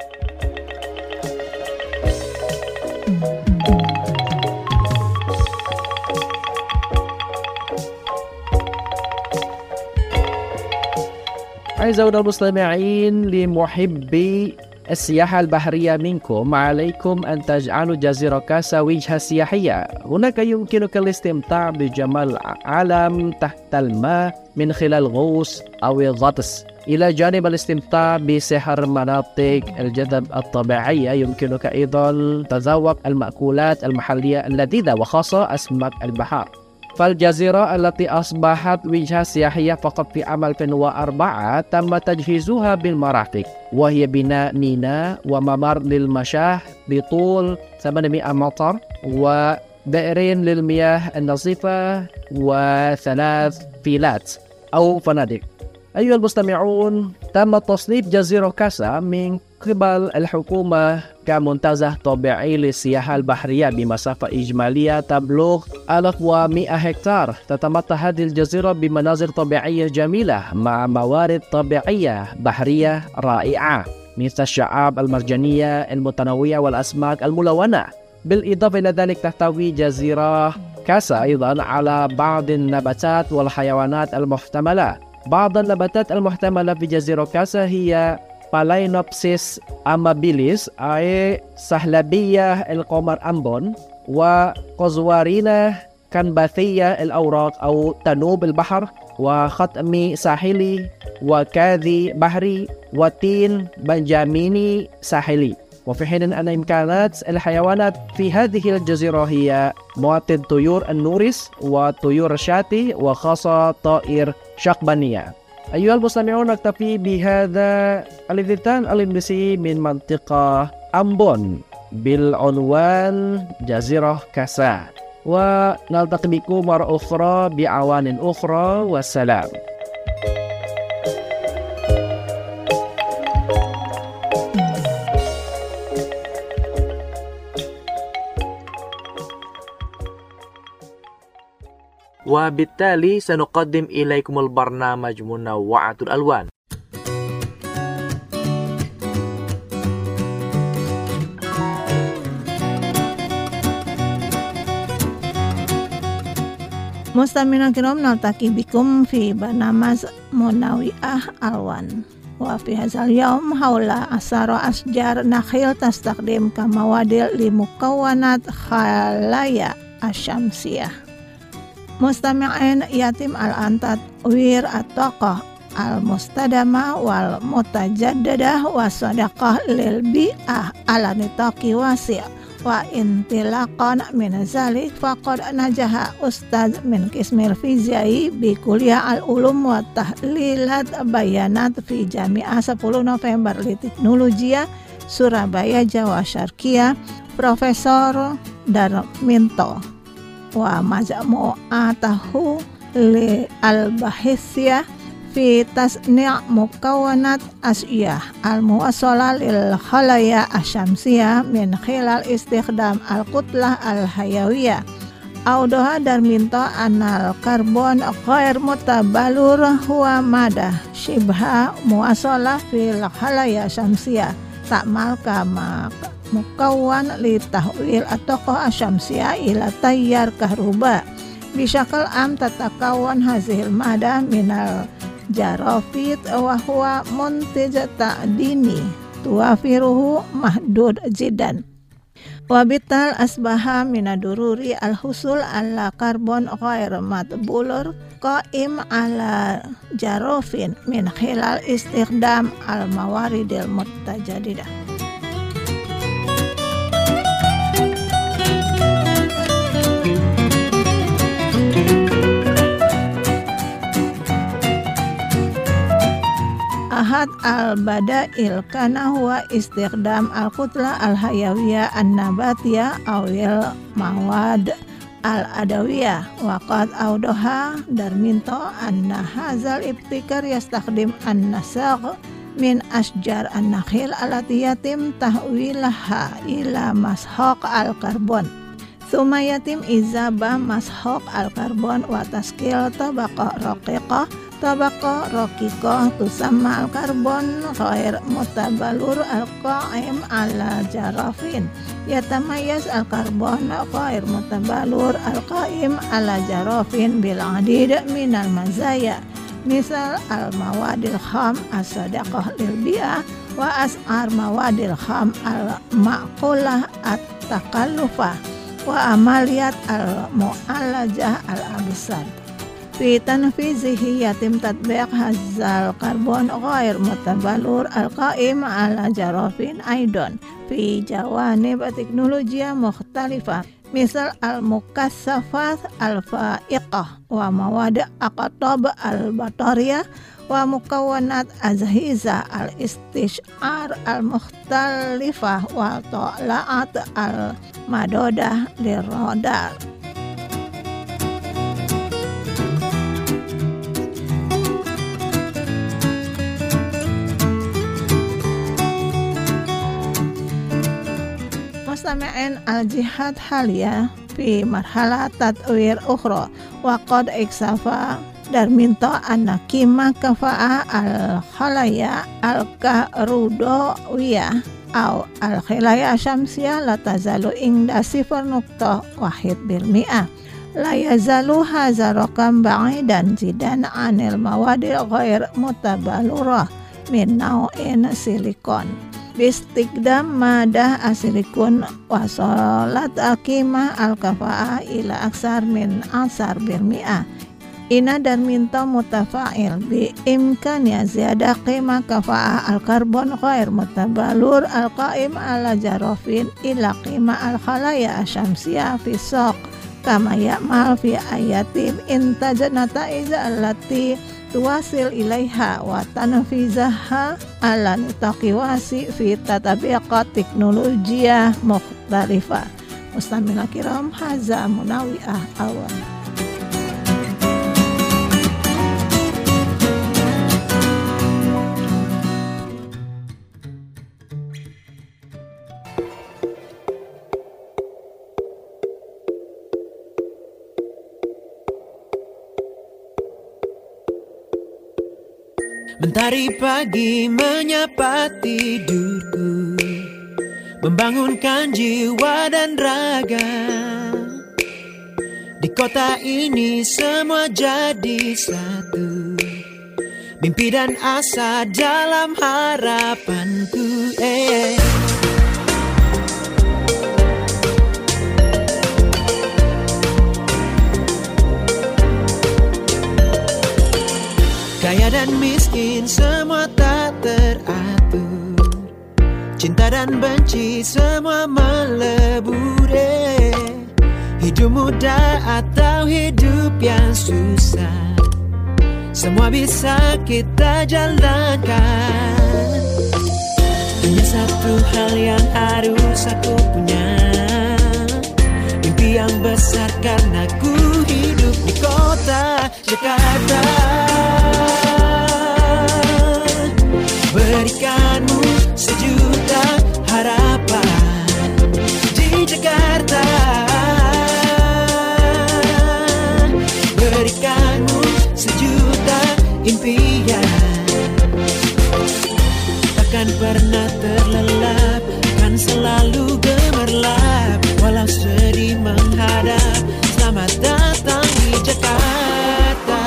أعزائنا المستمعين، لمحبي السياحة البحرية منكم، عليكم أن تجعلوا جزيرة كاسا وجهة سياحية. هناك يمكنك الاستمتاع بجمال العالم تحت الماء من خلال غوص أو الغطس، إلى جانب الاستمتاع بسحر مناطق الجذب الطبيعية. يمكنك أيضا تذوق المأكولات المحلية اللذيذة وخاصة أسماك البحر. فالجزيرة التي أصبحت وجهة سياحية فقط في عام ألفين وأربعة تم تجهيزها بالمرافق، وهي بناء ميناء وممر للمشاة بطول ثمانمائة متر، وبئرين للمياه النظيفة، وثلاث فيلات أو فنادق. أيها المستمعون، تم تصنيف جزيرة كاسا من قبل الحكومة كمنتزه طبيعي للسياحة البحرية بمسافة إجمالية تبلغ ألف ومئة هكتار. تتمتع هذه الجزيرة بمناظر طبيعية جميلة مع موارد طبيعية بحرية رائعة مثل الشعاب المرجانية المتنوعة والأسماك الملونة. بالإضافة إلى ذلك تحتوي جزيرة كاسا أيضا على بعض النباتات والحيوانات المحتملة. بعض النباتات المحتملة في جزيرة كاسا هي Phalaenopsis amabilis أي سحلبية القمر أمبون، وقزوارينا كنباثية الأوراق أو تنوب البحر، وختمي ساحلي، وكاذي بحري، وتين بنجاميني ساحلي. وفي حين أن إمكانات الحيوانات في هذه الجزيرة هي معطي طيور النورس وطيور الشاتي وخاصة طائر شقبانية. أيها المستمعون، نكتفي بهذا الافتتان الإندونيسي من منطقة أمبون بالعنوان جزيرة كاسا، ونلتقي بكم مرة أخرى بأعوان أخرى، والسلام. وبالتالي سنقدم إليكم البرنامج منوعة الألوان. Mustamina kiram naltaki bikum fi barnamaj Munawi'ah Alwan. Wa fi hadzal yaum haula asara asjar nakhil tastaqdim kama wadil li mukawwanat khalaya asyamsiyah. Mustami'in yatim al-antat wir at-taqah al-mustadama wal mutajaddadah wa sadaqah lil bi'ah ala nitaqi wasi' wa intilaqan min zalik faqad najaha ustaz min qismil fizyai bi kuliah al-ulum wa tahlilat bayanat fi Jami'ah sepuluh November li Teknologia Surabaya Jawa Syarqiyah Profesor Darminto wa majmu'atahu li al-bahithiyah fi tasni' mukawwanat asyiyah al-muwassalah lil khalaya asyamsiyah min khilal istikhdam al-kutlah al-hayawiyah. Audoha Darminto anal karbon ghair mutabalur huwa madah shibha muwassalah fil khalaya asyamsiyah ta'mal kama mukawwan li tahwil at-taqah asyamsiyah ila tayyar kahruba bisyakal am tatakawan hazil madah minal jarafit wa huwa muntij ta'dini tuwafiruhu mahdud jidan wa bital asbaha minadururi al-husul ala karbon ghair matbulur qaim ala jarafin min khilal istikhdam al-mawaridil mutajadidah. Ahad al-bada'il kana huwa istikhdam al-kutlah al-hayawiyah an-nabatiyah awil mawad al-adawiyah wa qad awdaha Darminto anna hazal ibtikar yastakhdim an-nasagh min asjar an-nakhil alati yatim tahwilaha ila mashaq al-karbon thumma yatim izaba mashaq al-karbon wa taskil tabaqa raqiqah tabaqa raqiqah tusamma al-karbon ghair mutabalur al-qa'im ala jarafin yatamayaz al-karbon ghair mutabalur al-qa'im ala jarafin bil adid minal mazaya misal al-mawadil kham as-sadaqah lil bi'ah wa as'ar mawadil kham al-ma'qulah at-takallufah wa amaliyat al-mu'alajah al-absar. Fi tanfizihi yatim tatbiq hazal karbon ghair mutabalur al-qa'im ala jarafin aidon fi jawanib teknologia mukhtalifah misal al-mukassafat al-fa'iqah wa mawad aqtab al-batariyah wa mukawwanat azhiza al-istish'ar al-mukhtalifah wa ta'la'at al-madodah lirodar. Mustami'in al-jihad halia fi marhala tatwir ukhra wa qad iksafa Darminto anna kima kafa'a al-khalaya al-karudawiyah au al-khilaya syamsiyah la tazalu ingda sifar nukta wahid bil mi'ah la yazalu hadza raqam ba'idan jidan anil mawadil ghair mutabalurah min nau'in silikon bistikdam madah asilikun wasolat al-qimah al-kafa'ah ila aksar min asar bil mi'ah. Ina Darminto mutafa'il bi imkannya ziyadah qimah kafa'ah al-karbon ghair mutabalur al-qa'im ala jarafin ila qimah al-khalaya asyamsiyah fi saq kama ya'mal fi ayatim intaj nataiza allati tuwasil ilaiha wa tanfizaha ala nitaqi wasi fi tatabiqat teknologia mukhtalifah. Mustamina kiram haza Munawi'ah Alwan. Mentari pagi menyapa tidurku, membangunkan jiwa dan raga. Di Di kota ini semua jadi satu, mimpi dan asa dalam harapanku. eh. Kaya dan miskin semua tak teratur, cinta dan benci semua melebur. eh. Hidup muda atau hidup yang susah, semua bisa kita jalankan. Hanya satu hal yang harus aku punya, mimpi yang besar karena ku hidup di kota Jakarta. Berikanmu sejuta harapan di Jakarta. Berikanmu sejuta impian, takkan pernah terlelap, kan selalu gemerlap. Walau sedih menghadap, selamat datang di Jakarta.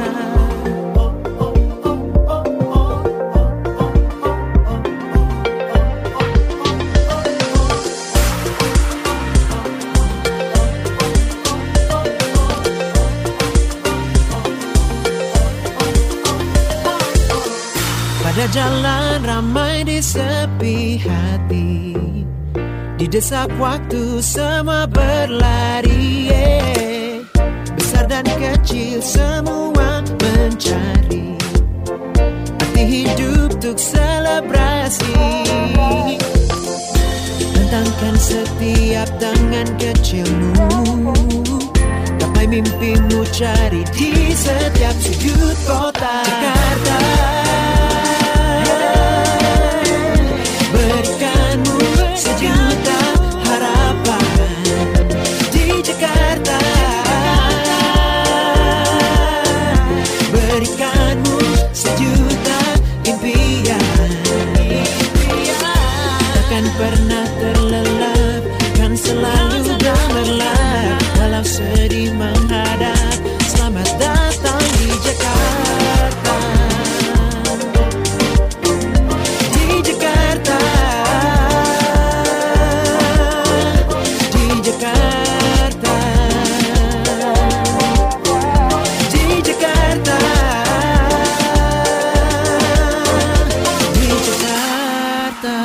Pada jalan ramai di sepi hati, didesak waktu semua berlari. yeah. Besar dan kecil semua mencari arti hidup untuk selebrasi. Bentangkan setiap tangan kecilmu, gapai mimpimu, cari di setiap sudut kota Jakarta. Berikanmu sejuta harapan di Jakarta. Berikanmu sejuta impian, takkan pernah terlelap, kan selalu gemerlap. Walau sedih menghadap, selamat datang di Jakarta. Di Jakarta, di Jakarta, di Jakarta, di Jakarta.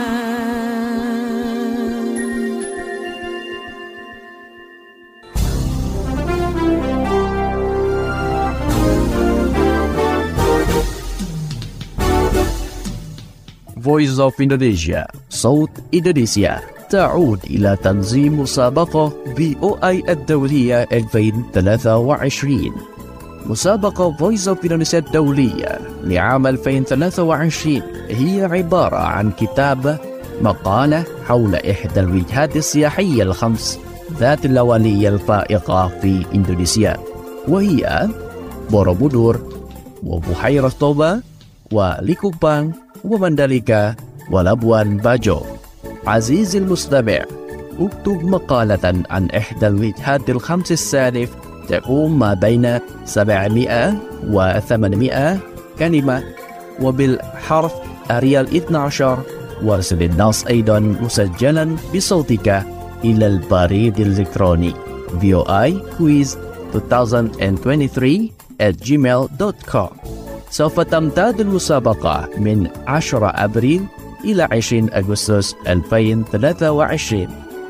Voice of Indonesia, صوت إندونيسيا، تعود إلى تنظيم مسابقة في أو آي الدولية ألفين وثلاثة وعشرين. مسابقة Voice of Indonesia الدولية لعام ألفين وثلاثة وعشرين هي عبارة عن كتابة مقالة حول إحدى الوجهات السياحية الخمس ذات اللوالية الفائقة في إندونيسيا، وهي بوروبودور وبحيرة طوبا وليكوبان ومندليكا ولابوان باجو. عزيزي المستمع، اكتب مقالة عن إحدى الوجهات الخمس السالف تقوم ما بين سبعمائة وثمانمائة كلمة وبالحرف أريال اثني عشر. وارسل النص أيضا مسجلا بصوتك إلى البريد الإلكتروني في أو آي كويز ألفين وثلاثة وعشرين at gmail dot com. سوف تمتد المسابقة من عشرة أبريل إلى عشرين أغسطس ألفين وثلاثة وعشرين.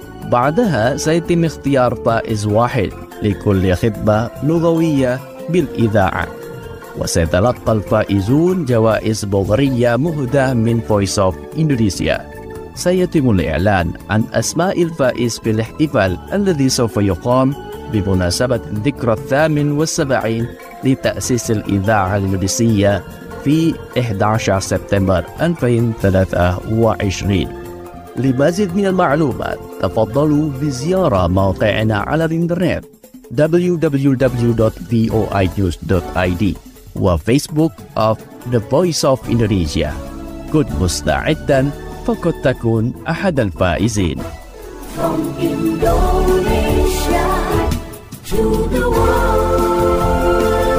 بعدها سيتم اختيار فائز واحد لكل خطبة لغوية بالإذاعة، وسيتلقى الفائزون جوائز بولغارية مهداة من Voice of Indonesia. سيتم الإعلان عن أسماء الفائز في الاحتفال الذي سوف يقام بمناسبة الذكرى الثامن والسبعين لتأسيس الإذاعة الإندونيسية في أحد عشر سبتمبر ألفين وثلاثة وعشرين. لمزيد من المعلومات تفضلوا بزيارة موقعنا على الإنترنت دبليو دبليو دبليو دوت في أو آي نيوز دوت آي دي وفيسبوك of The Voice of Indonesia. كن مستعدا فقد تكون أحد الفائزين. From Indonesia to the world.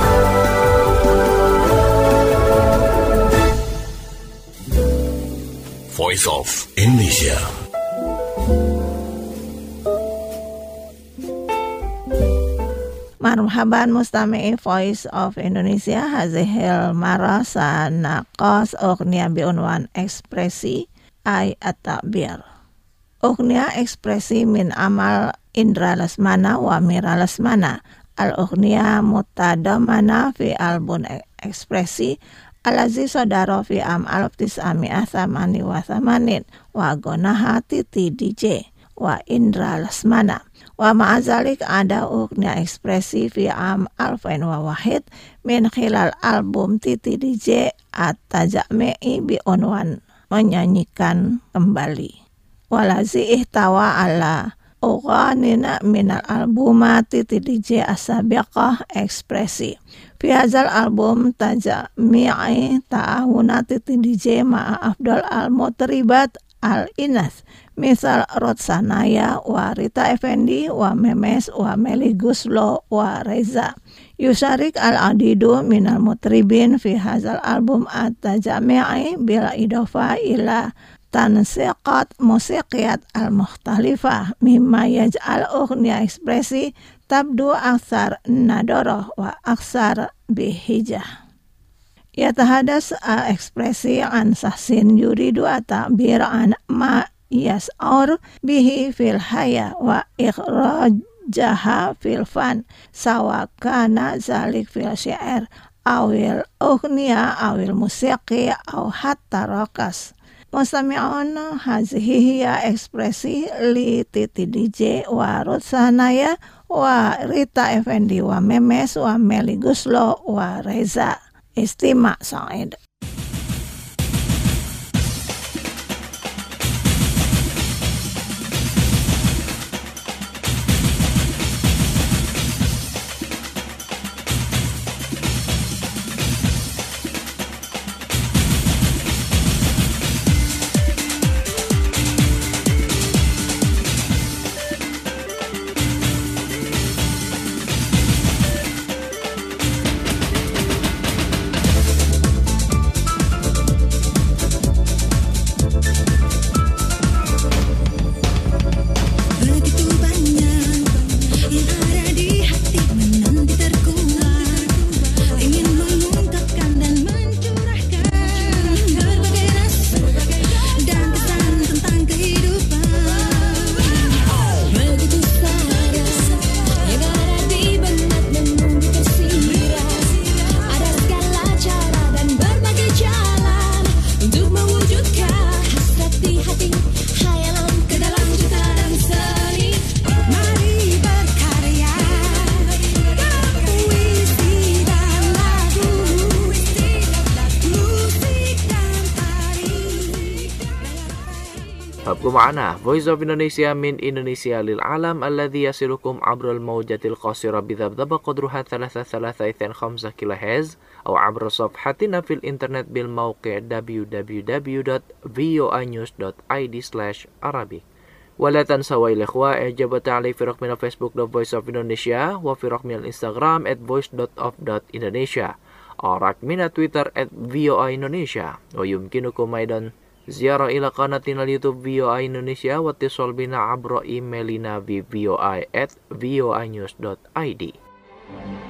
Voice of Indonesia. Marhaban mustami'i Voice of Indonesia. Hazihil mara sanaqas ughnia biunwan ekspresi ay at-ta'bir. Ughnia ekspresi min amal Indra Lesmana wa Mira Lesmana. Al-ughnia mutadamana fi album ekspresi alazi sodaro fi am alaf tis'ami athamani wa thamanin wa gonaha titi D J wa Indra Lesmana. Wa ma'azalik ada ughnia ekspresi fi am alfain wa wahid min khilal album Titi D J at-tajami'i bi unwan menyanyikan kembali. Walazi ihtawa ala ughanina minal albuma Titi D J as-sabiqah ekspresi. Fi hazal album tajami'i ta'awuna Titi D J ma'a afdal al-mutribat al-inas misal Rod Sanaya wa Rita Effendi wa Memes wa Meli Guslo wa Reza. Yusarik al-adidu minal mutribin fi hazal album at-tajami'i bila idofa ila tansiqat musiqiyat al-mukhtalifah mimma yaj'al ughnia ekspresi tabdu aksar nadoroh wa aksar bihijah. Yatahadas ekspresi an sahsin yuridu at-ta'bir an ma yas'ur bihi fil haya wa ikhrajaha fil fan sawa kana zalik fil syair awil ughnia awil musiqi aw hatta rakas. Mustami'un hazihi hiya ekspresi li Titi D J wa Rod Sanaya wa Rita Effendi wa Memes wa Meli Guslo wa Reza. Istima' Sa'id. معنا Voice of Indonesia من إندونيسيا للعالم الذي يصلكم عبر الموجة القصيرة بذبذب قدرها ثلاثة ثلاثة اثنين خمسة كيلو هرتز أو عبر صفحتنا في الإنترنت بالموقع دبليو دبليو دبليو دوت فيو آي نيوز دوت آي دي سلاش عربي. ولا تنسوا الإخوة إعجاب وتعليق في رقمنا فيسبوك دوت فويس أوف إندونيسيا وفي رقمنا الإنستغرام at voice dot of dot indonesia أو رقمنا تويتر at فيو آي إندونيسيا. ويمكنكم أيضا زيارة إلى قناتنا اليوتيوب فيو آي إندونيسيا واتصال بنا عبر إيميلنا في فيو آي at voinews dot I D.